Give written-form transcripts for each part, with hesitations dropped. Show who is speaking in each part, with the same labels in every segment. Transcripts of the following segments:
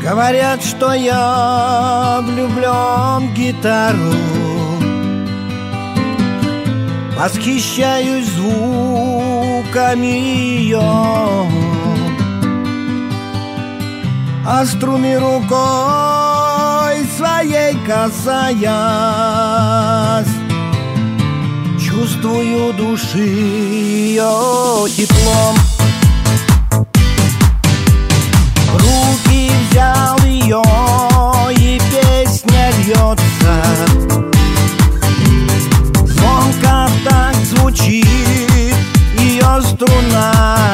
Speaker 1: Говорят, что я влюблен в гитару, восхищаюсь звуками ее, а струны рукой своей касаясь, чувствую души ее теплом. В руки взял ее, и песня льется, звонко так звучит ее струна.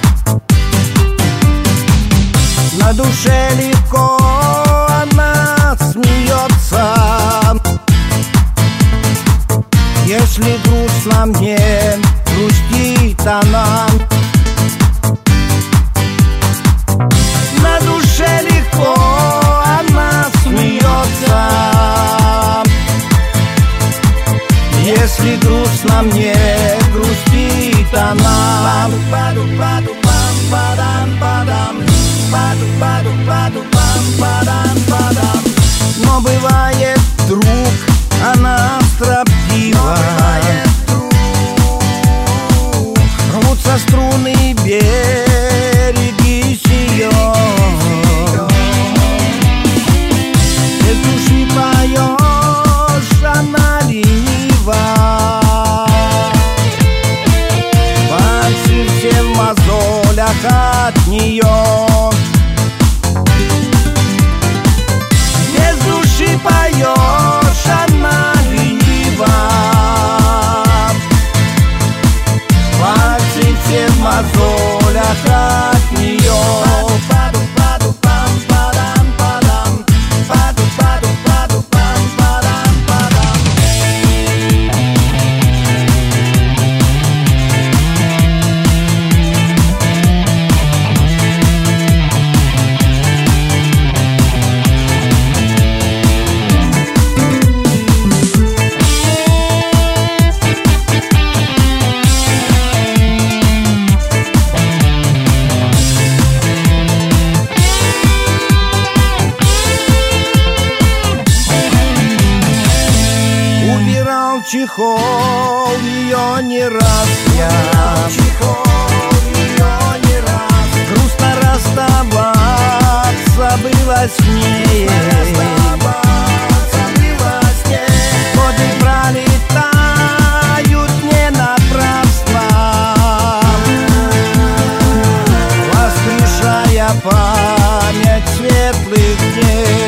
Speaker 1: На душе легко она смеется. Если грустно мне, грустит она. На душе легко она смеется. Если грустно мне, грустит она. Но бывает вдруг она строптива, рвутся струны, берегись ее. Без души поешь, она ленива, пальцы все в мозолях от нее. Без души поешь, она ленива, пальцы все в мозолях от нее. Чехол ее не раз я, грустно расставаться было с ней. Годы пролетают не напрасно, воскрешая память светлых дней.